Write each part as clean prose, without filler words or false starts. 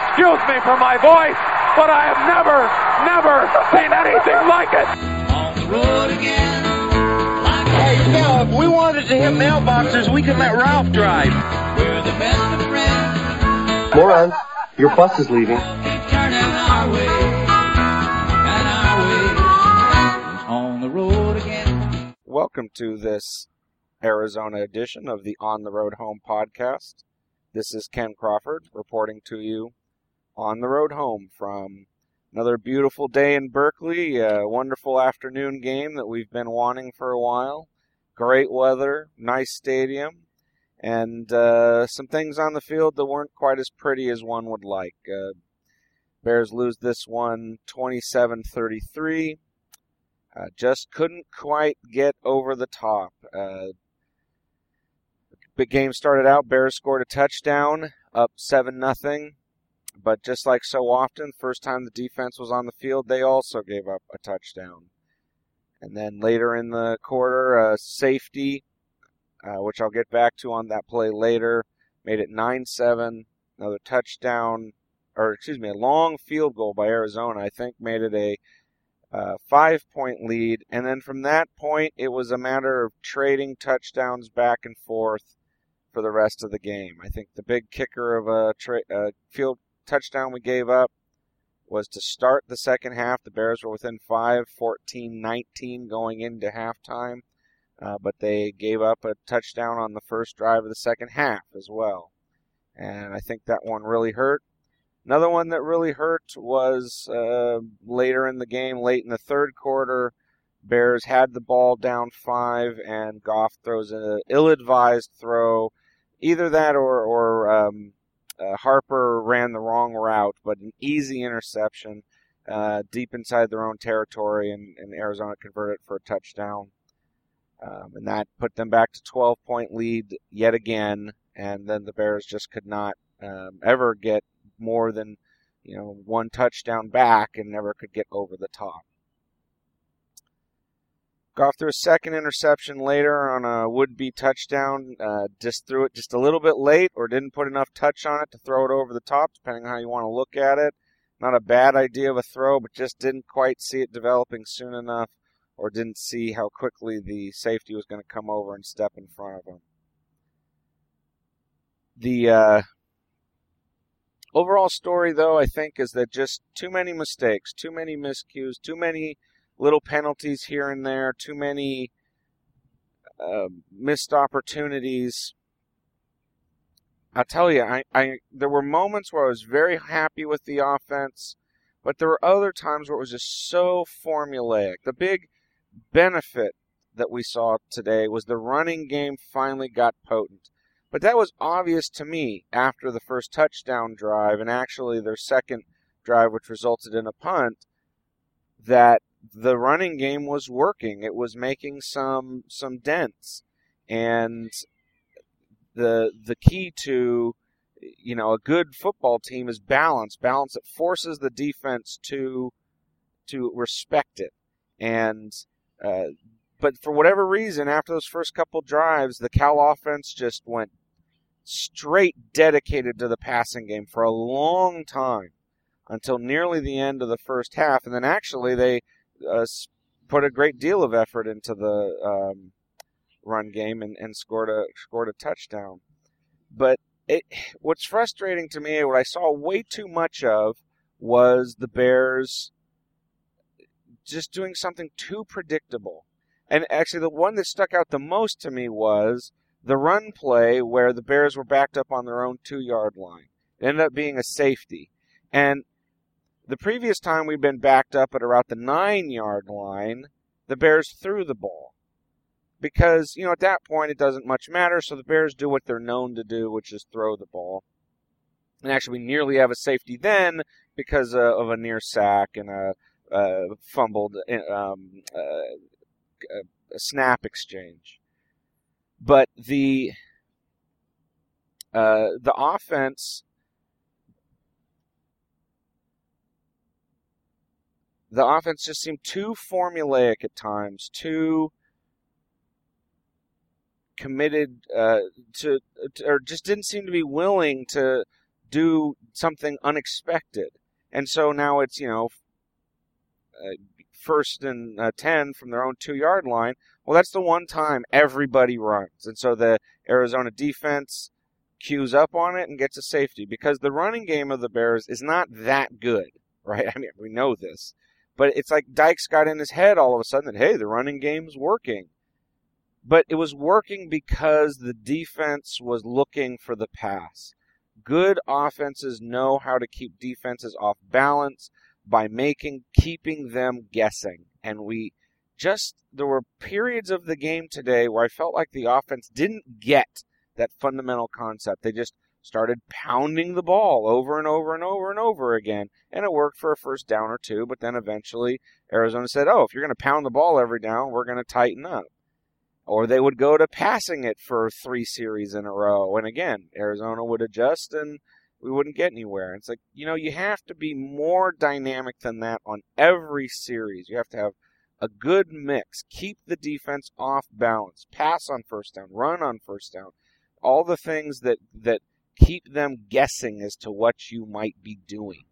Excuse me for my voice, but I have never seen anything like it. On the road again. Hey, Phil, if we wanted to hit mailboxes, we could let Ralph drive. We're the best of friends. Moron, your bus is leaving. Keep turning our way. And our way is on the road again. Welcome to this Arizona edition of the On the Road Home podcast. This is Ken Crawford reporting to you on the road home from another beautiful day in Berkeley, a wonderful afternoon game that we've been wanting for a while. Great weather, nice stadium, and some things on the field that weren't quite as pretty as one would like. Bears lose this one 27-33. Just couldn't quite get over the top. The game started out, Bears scored a touchdown, up 7-0. But just like so often, first time the defense was on the field, they also gave up a touchdown. And then later in the quarter, a safety, which I'll get back to on that play later, made it 9-7. Another touchdown, a long field goal by Arizona, I think, made it a 5-point lead. And then from that point, it was a matter of trading touchdowns back and forth for the rest of the game. I think the big kicker of a field touchdown we gave up was to start the second half. The Bears were within 5, 14-19 going into halftime, but they gave up a touchdown on the first drive of the second half as well. And I think that one really hurt. Another one that really hurt was later in the game, late in the third quarter. Bears had the ball down 5, and Goff throws an ill-advised throw. Either that or Harper ran the wrong route, but an easy interception deep inside their own territory, and Arizona converted for a touchdown. And that put them back to 12-point lead yet again, and then the Bears just could not ever get more than one touchdown back and never could get over the top. Goff threw a second interception later on a would-be touchdown. Just threw it just a little bit late or didn't put enough touch on it to throw it over the top, depending on how you want to look at it. Not a bad idea of a throw, but just didn't quite see it developing soon enough or didn't see how quickly the safety was going to come over and step in front of him. The overall story, though, I think, is that just too many mistakes, too many miscues, too many little penalties here and there, too many missed opportunities. I'll tell you, there were moments where I was very happy with the offense, but there were other times where it was just so formulaic. The big benefit that we saw today was the running game finally got potent. But that was obvious to me after the first touchdown drive, and actually their second drive, which resulted in a punt, that the running game was working. It was making some dents. And the key to a good football team is balance. Balance that forces the defense to respect it. And but for whatever reason, after those first couple drives, the Cal offense just went straight dedicated to the passing game for a long time until nearly the end of the first half. And then actually they put a great deal of effort into the run game and scored a touchdown. But what's frustrating to me, what I saw way too much of, was the Bears just doing something too predictable. And actually the one that stuck out the most to me was the run play where the Bears were backed up on their own 2-yard line. It ended up being a safety. And the previous time we'd been backed up at around the 9-yard line, the Bears threw the ball. Because, at that point it doesn't much matter, so the Bears do what they're known to do, which is throw the ball. And actually we nearly have a safety then because of a near sack and a fumbled a snap exchange. But the offense just seemed too formulaic at times, too committed or just didn't seem to be willing to do something unexpected. And so now it's, first and 10 from their own 2-yard line. Well, that's the one time everybody runs. And so the Arizona defense queues up on it and gets a safety, because the running game of the Bears is not that good, right? I mean, we know this. But it's like Dykes got in his head all of a sudden that, hey, the running game's working. But it was working because the defense was looking for the pass. Good offenses know how to keep defenses off balance by keeping them guessing. And there were periods of the game today where I felt like the offense didn't get that fundamental concept. They just started pounding the ball over and over and over and over again, and it worked for a first down or two, but then eventually Arizona said, if you're going to pound the ball every down, we're going to tighten up. Or they would go to passing it for 3 series in a row, and again, Arizona would adjust and we wouldn't get anywhere. It's like, you have to be more dynamic than that on every series. You have to have a good mix. Keep the defense off balance. Pass on first down. Run on first down. All the things that keep them guessing as to what you might be doing.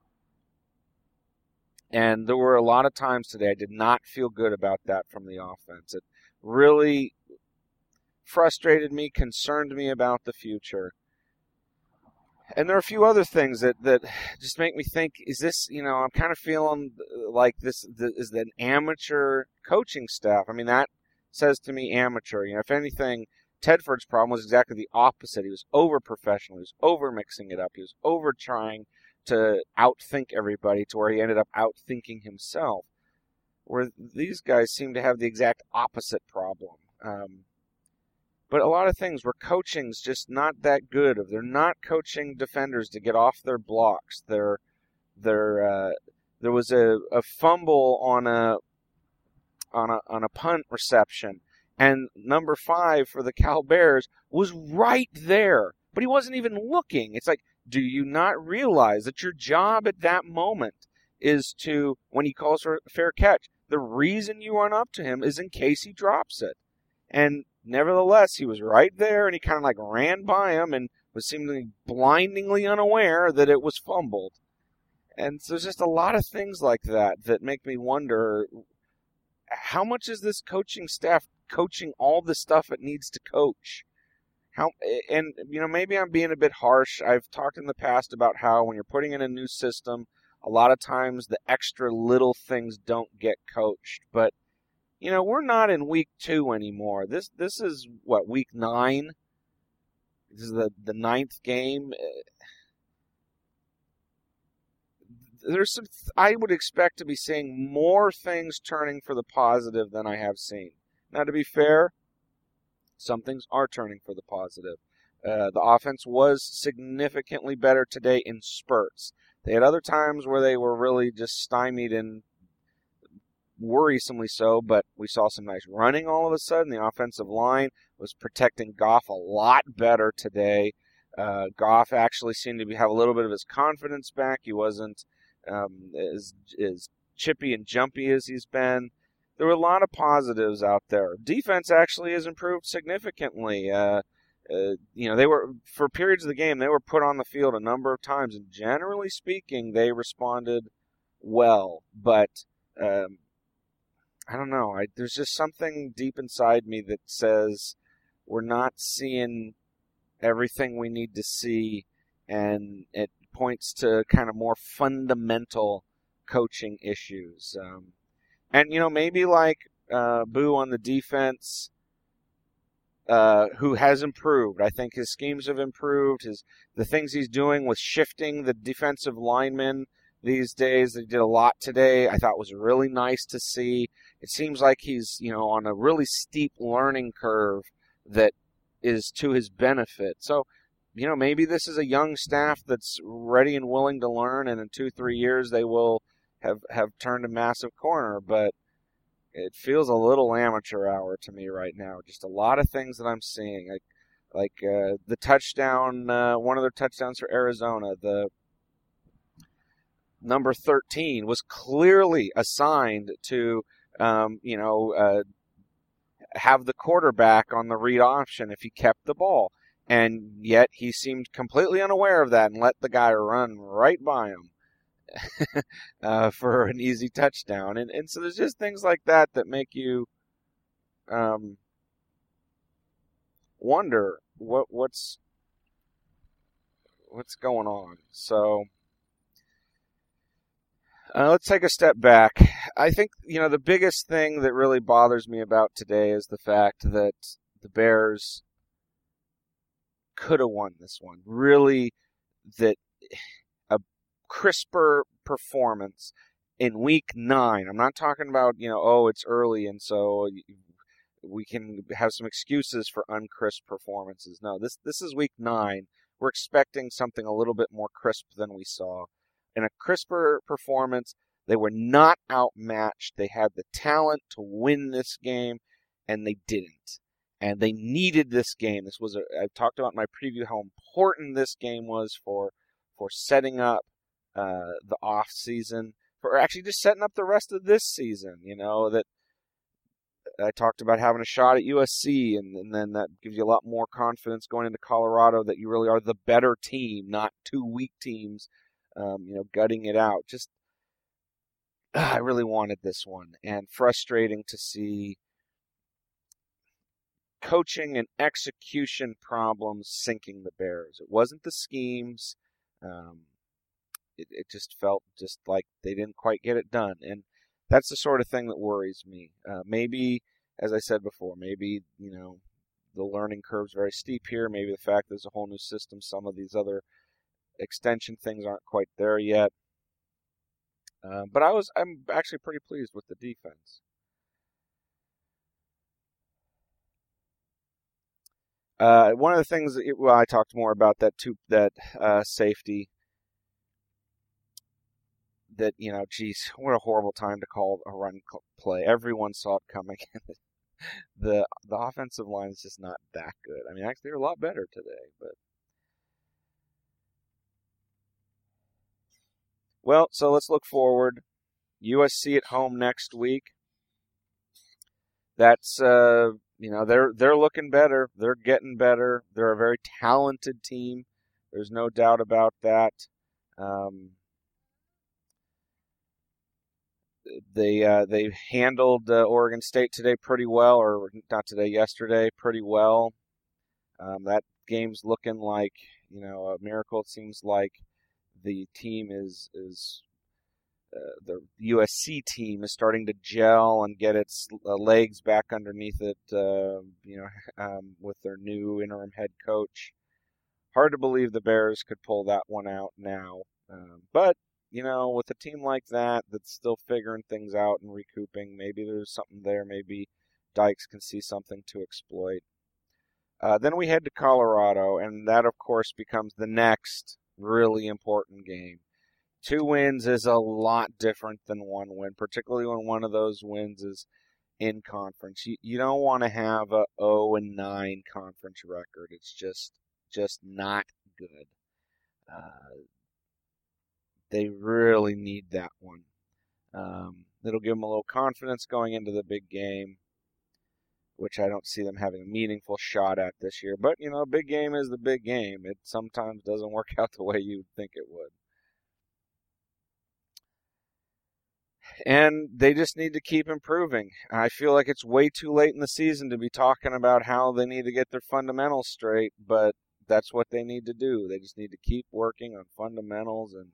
And there were a lot of times today I did not feel good about that from the offense. It really frustrated me, concerned me about the future. And there are a few other things that just make me think, is this, I'm kind of feeling like this is an amateur coaching staff. I mean, that says to me amateur. If anything, Tedford's problem was exactly the opposite. He was over-professional. He was over-mixing it up. He was over-trying to out-think everybody to where he ended up out-thinking himself, where these guys seem to have the exact opposite problem. But a lot of things where coaching's just not that good. They're not coaching defenders to get off their blocks. There was a fumble on a punt reception, and number 5 for the Cal Bears was right there, but he wasn't even looking. It's like, do you not realize that your job at that moment is to, when he calls for a fair catch, the reason you run up to him is in case he drops it. And nevertheless, he was right there, and he kind of like ran by him and was seemingly blindingly unaware that it was fumbled. And so there's just a lot of things like that make me wonder, how much is this coaching staff coaching all the stuff it needs to coach? Maybe I'm being a bit harsh. I've talked in the past about how when you're putting in a new system, a lot of times the extra little things don't get coached. But, we're not in week 2 anymore. This is, week 9? This is the 9th game. I would expect to be seeing more things turning for the positive than I have seen. Now, to be fair, some things are turning for the positive. The offense was significantly better today in spurts. They had other times where they were really just stymied and worrisomely so, but we saw some nice running all of a sudden. The offensive line was protecting Goff a lot better today. Goff actually seemed to have a little bit of his confidence back. He wasn't as chippy and jumpy as he's been. There were a lot of positives out there. Defense actually has improved significantly. They were, for periods of the game, they were put on the field a number of times, and generally speaking, they responded well. But I don't know. There's just something deep inside me that says we're not seeing everything we need to see, and it points to kind of more fundamental coaching issues. And, maybe like Boo on the defense, who has improved. I think his schemes have improved. The things he's doing with shifting the defensive linemen these days, they did a lot today, I thought was really nice to see. It seems like he's, on a really steep learning curve that is to his benefit. So, maybe this is a young staff that's ready and willing to learn, and in 2-3 years they will have turned a massive corner, but it feels a little amateur hour to me right now. Just a lot of things that I'm seeing, like the touchdown, one of their touchdowns for Arizona, the number 13 was clearly assigned to, have the quarterback on the read option if he kept the ball. And yet he seemed completely unaware of that and let the guy run right by him for an easy touchdown. And so there's just things like that that make you wonder what's going on. So let's take a step back. I think, the biggest thing that really bothers me about today is the fact that the Bears could have won this one. Really, that a crisper performance in week 9. I'm not talking about, it's early and so we can have some excuses for uncrisp performances. No, this is week 9. We're expecting something a little bit more crisp than we saw. In a crisper performance, they were not outmatched. They had the talent to win this game, and they didn't. And they needed this game. I talked about in my preview how important this game was for setting up the off season, for actually just setting up the rest of this season. That I talked about having a shot at USC, and then that gives you a lot more confidence going into Colorado that you really are the better team, not 2 weak teams, gutting it out. Just, I really wanted this one, and frustrating to see coaching and execution problems sinking the Bears. It wasn't the schemes. It just felt just like they didn't quite get it done, and that's the sort of thing that worries me. Maybe, as I said before, maybe, the learning curve's very steep here. Maybe the fact there's a whole new system, some of these other extension things aren't quite there yet. But I'm actually pretty pleased with the defense. One of the things I talked more about that safety. That, geez, what a horrible time to call a run play. Everyone saw it coming. The offensive line is just not that good. I mean, actually, they're a lot better today. But well, so let's look forward. USC at home next week. That's they're looking better. They're getting better. They're a very talented team. There's no doubt about that. They handled Oregon State today pretty well, or not today, yesterday pretty well. That game's looking like a miracle. It seems like the team the USC team is starting to gel and get its legs back underneath it. With their new interim head coach. Hard to believe the Bears could pull that one out now, but. With a team like that that's still figuring things out and recouping, maybe there's something there. Maybe Dykes can see something to exploit. Then we head to Colorado, and that, of course, becomes the next really important game. 2 wins is a lot different than 1 win, particularly when one of those wins is in conference. You don't want to have a 0-9 conference record. It's just not good. They really need that one. It'll give them a little confidence going into the big game, which I don't see them having a meaningful shot at this year. But, a big game is the big game. It sometimes doesn't work out the way you would think it would. And they just need to keep improving. I feel like it's way too late in the season to be talking about how they need to get their fundamentals straight, but that's what they need to do. They just need to keep working on fundamentals and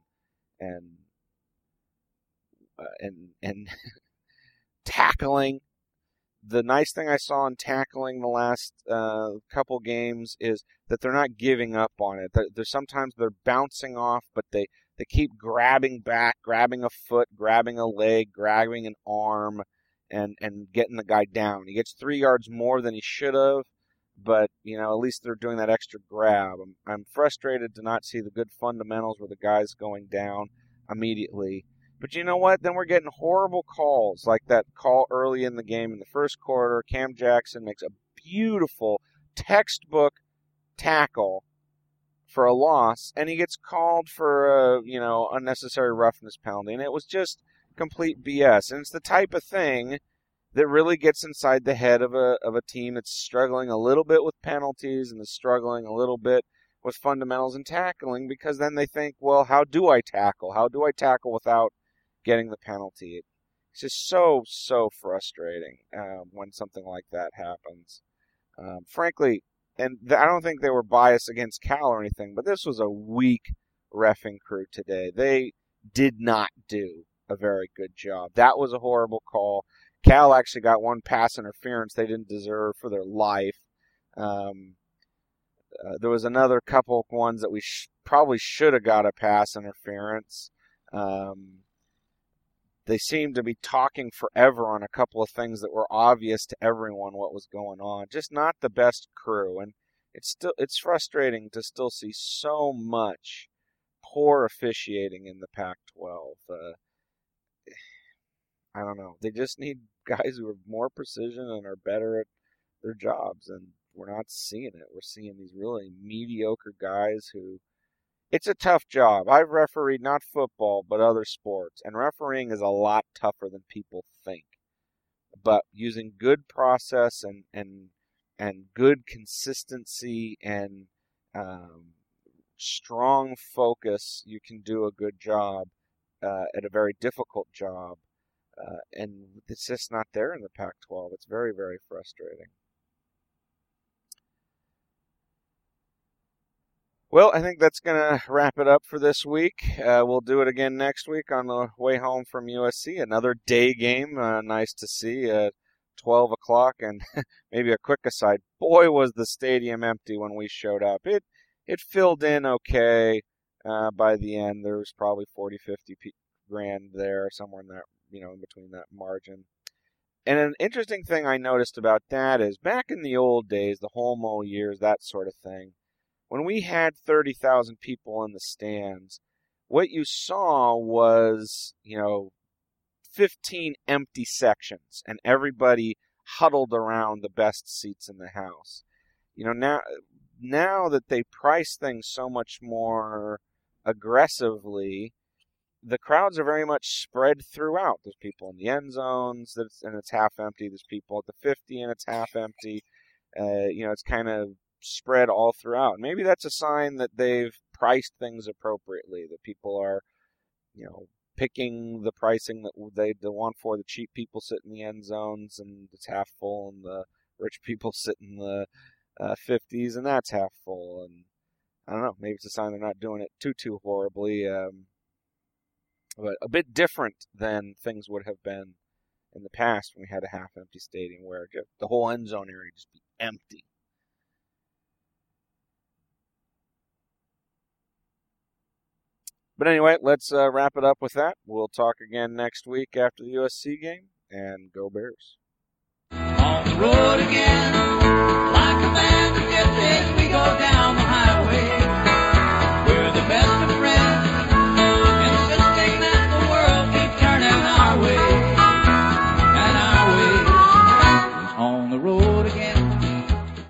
tackling. The nice thing I saw in tackling the last couple games is that they're not giving up on it. Sometimes they're bouncing off, but they keep grabbing back, grabbing a foot, grabbing a leg, grabbing an arm, and getting the guy down. He gets 3 yards more than he should have, but at least they're doing that extra grab. I'm frustrated to not see the good fundamentals where the guy's going down immediately. But you know what? Then we're getting horrible calls, like that call early in the game in the first quarter. Cam Jackson makes a beautiful textbook tackle for a loss, and he gets called for a unnecessary roughness penalty, and it was just complete BS. And it's the type of thing that really gets inside the head of a team that's struggling a little bit with penalties and is struggling a little bit with fundamentals and tackling, because then they think, well, how do I tackle? How do I tackle without getting the penalty? It's just so frustrating when something like that happens. Frankly, and I don't think they were biased against Cal or anything, but this was a weak reffing crew today. They did not do a very good job. That was a horrible call. Cal actually got one pass interference they didn't deserve for their life. There was another couple of ones that we probably should have got a pass interference. They seemed to be talking forever on a couple of things that were obvious to everyone what was going on. Just not the best crew, and it's frustrating to still see so much poor officiating in the Pac-12. I don't know. They just need guys who are more precision and are better at their jobs, and we're not seeing it. We're seeing these really mediocre guys who... It's a tough job. I've refereed not football, but other sports, and refereeing is a lot tougher than people think. But using good process and good consistency and strong focus, you can do a good job at a very difficult job. And it's just not there in the Pac-12. It's very, very frustrating. Well, I think that's going to wrap it up for this week. We'll do it again next week on the way home from USC. Another day game. Nice to see at 12 o'clock. And maybe a quick aside, boy, was the stadium empty when we showed up. It filled in okay by the end. There was probably 40, 50 grand there, somewhere in that, in between that margin. And an interesting thing I noticed about that is back in the old days, the Holmo years, that sort of thing, when we had 30,000 people in the stands, what you saw was, 15 empty sections and everybody huddled around the best seats in the house. Now that they price things so much more aggressively, the crowds are very much spread throughout. There's people in the end zones and it's half empty. There's people at the 50 and it's half empty. It's kind of spread all throughout. Maybe that's a sign that they've priced things appropriately, that people are, picking the pricing that they want for. The cheap people sit in the end zones and it's half full, and the rich people sit in the 50s and that's half full. And I don't know, maybe it's a sign they're not doing it too horribly, but a bit different than things would have been in the past when we had a half-empty stadium where the whole end zone area would just be empty. But anyway, let's wrap it up with that. We'll talk again next week after the USC game, and go Bears. On the road again.